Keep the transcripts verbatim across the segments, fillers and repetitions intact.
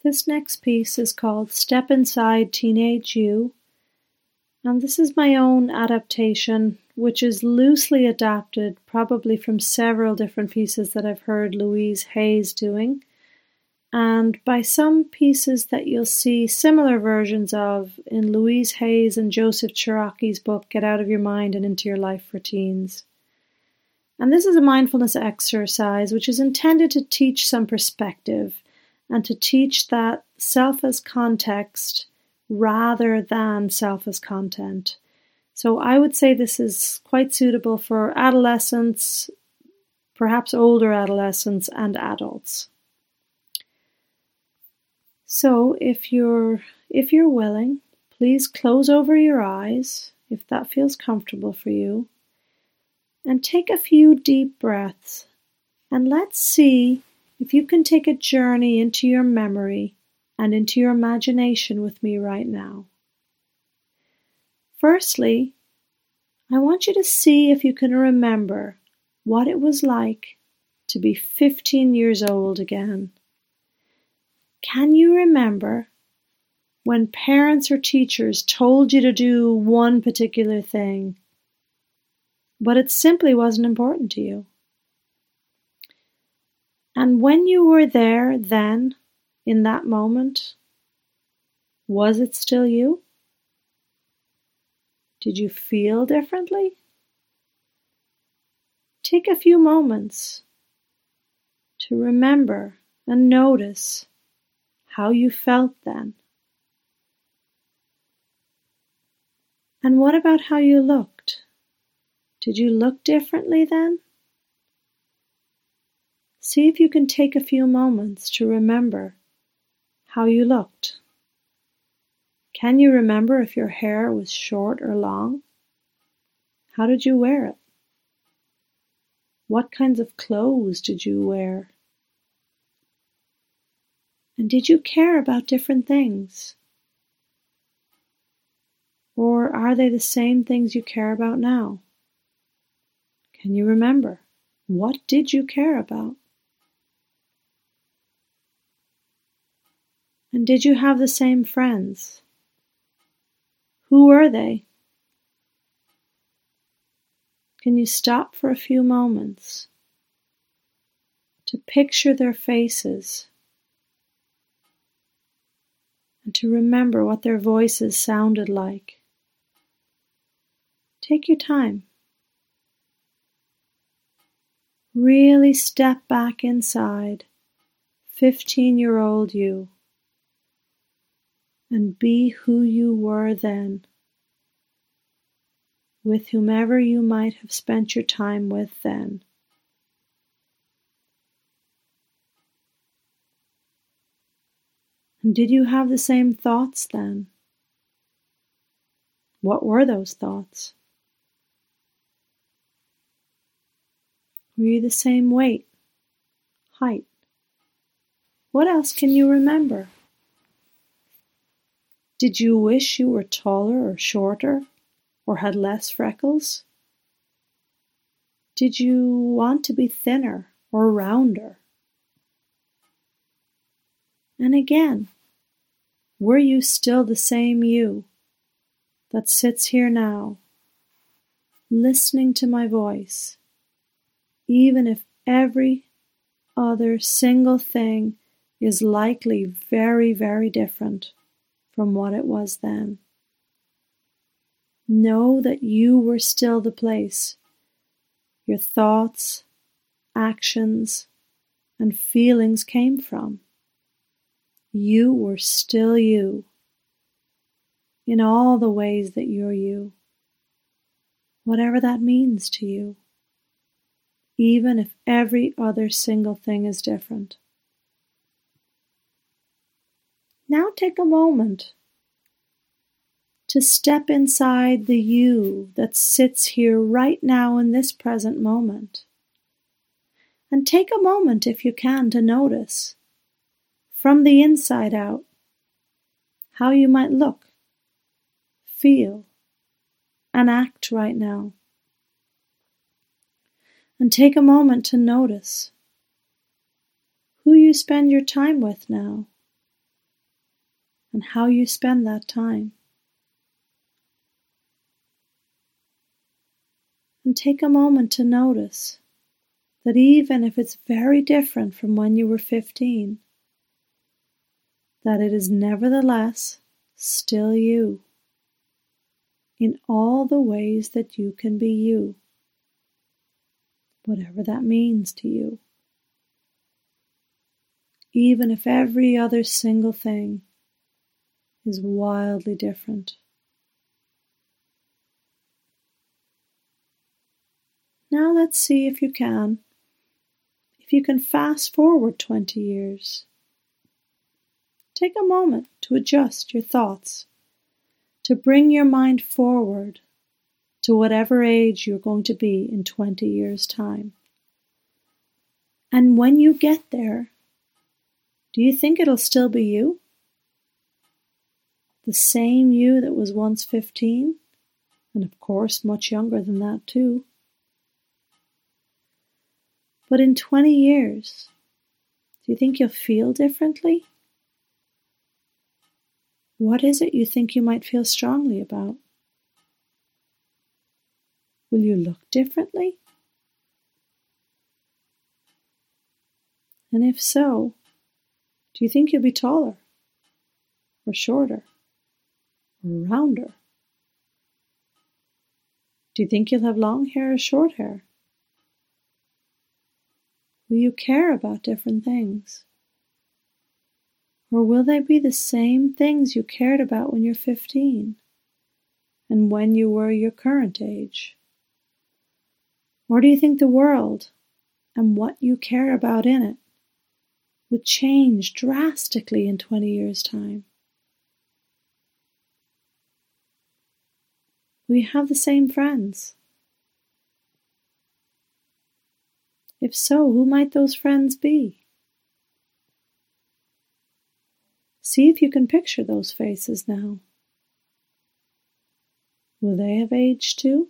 This next piece is called Step Inside Teenage You, and this is my own adaptation, which is loosely adapted probably from several different pieces that I've heard Louise Hayes doing, and by some pieces that you'll see similar versions of in Louise Hayes and Joseph Chiraki's book, Get Out of Your Mind and Into Your Life for Teens. And this is a mindfulness exercise which is intended to teach some perspective and to teach that self as context rather than self as content. So I would say this is quite suitable for adolescents, perhaps older adolescents, and adults. So if you're if you're willing, please close over your eyes if that feels comfortable for you, and take a few deep breaths, and let's see if you can take a journey into your memory and into your imagination with me right now. Firstly, I want you to see if you can remember what it was like to be fifteen years old again. Can you remember when parents or teachers told you to do one particular thing, but it simply wasn't important to you? And when you were there then, in that moment, was it still you? Did you feel differently? Take a few moments to remember and notice how you felt then. And what about how you looked? Did you look differently then? See if you can take a few moments to remember how you looked. Can you remember if your hair was short or long? How did you wear it? What kinds of clothes did you wear? And did you care about different things? Or are they the same things you care about now? Can you remember? What did you care about? And did you have the same friends? Who were they? Can you stop for a few moments to picture their faces and to remember what their voices sounded like? Take your time. Really step back inside fifteen-year-old you and be who you were then, with whomever you might have spent your time with then. And did you have the same thoughts then? What were those thoughts? Were you the same weight, height? What else can you remember? Did you wish you were taller or shorter, or had less freckles? Did you want to be thinner or rounder? And again, were you still the same you that sits here now, listening to my voice, even if every other single thing is likely very, very different from what it was then? Know that you were still the place your thoughts, actions, and feelings came from. You were still you, in all the ways that you're you, whatever that means to you, even if every other single thing is different. Now take a moment to step inside the you that sits here right now in this present moment. And take a moment, if you can, to notice, from the inside out, how you might look, feel, and act right now. And take a moment to notice who you spend your time with now, and how you spend that time. And take a moment to notice that even if it's very different from when you were fifteen, that it is nevertheless still you, in all the ways that you can be you, whatever that means to you. Even if every other single thing is wildly different. Now let's see if you can, if you can fast forward twenty years. Take a moment to adjust your thoughts, to bring your mind forward to whatever age you're going to be in twenty years' time. And when you get there, do you think it'll still be you? The same you that was once fifteen, and of course much younger than that too. But in twenty years, do you think you'll feel differently? What is it you think you might feel strongly about? Will you look differently? And if so, do you think you'll be taller, or shorter, or rounder? Do you think you'll have long hair or short hair? Will you care about different things? Or will they be the same things you cared about when you're fifteen and when you were your current age? Or do you think the world and what you care about in it would change drastically in twenty years' time? Will you have the same friends? If so, who might those friends be? See if you can picture those faces now. Will they have aged too?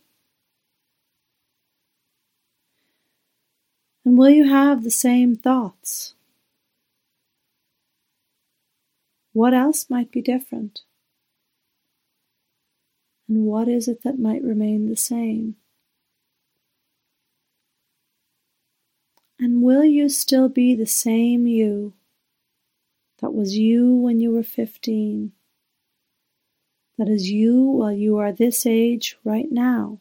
And will you have the same thoughts? What else might be different? And what is it that might remain the same? And will you still be the same you that was you when you were fifteen, that is you while you are this age right now,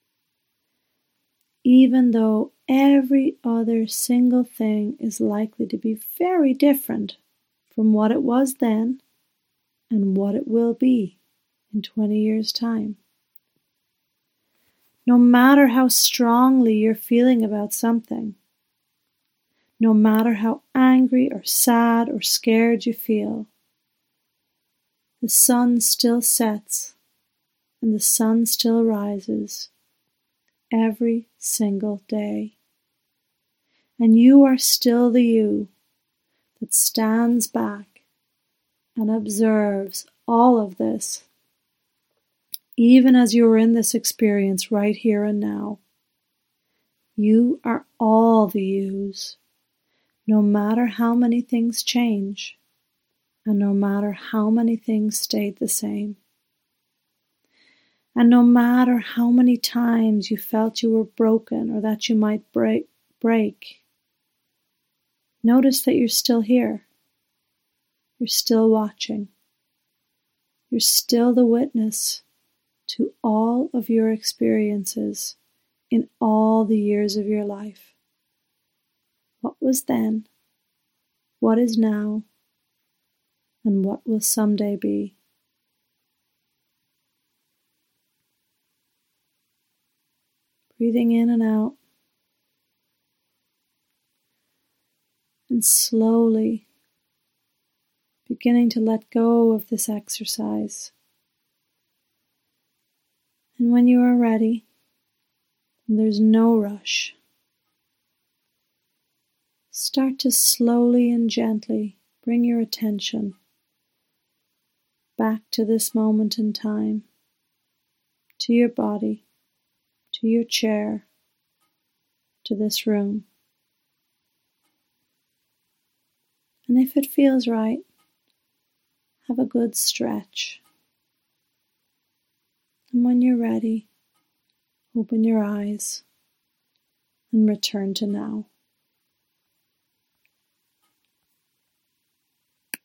even though every other single thing is likely to be very different from what it was then and what it will be in twenty years' time? No matter how strongly you're feeling about something, no matter how angry or sad or scared you feel, the sun still sets and the sun still rises every single day. And you are still the you that stands back and observes all of this, even as you are in this experience right here and now. You are all the yous. No matter how many things change, and no matter how many things stayed the same, and no matter how many times you felt you were broken or that you might break, break, notice that you're still here. You're still watching. You're still the witness to all of your experiences in all the years of your life. What was then, what is now, and what will someday be. Breathing in and out, and slowly beginning to let go of this exercise. And when you are ready, and there's no rush, start to slowly and gently bring your attention back to this moment in time, to your body, to your chair, to this room. And if it feels right, have a good stretch. And when you're ready, open your eyes and return to now.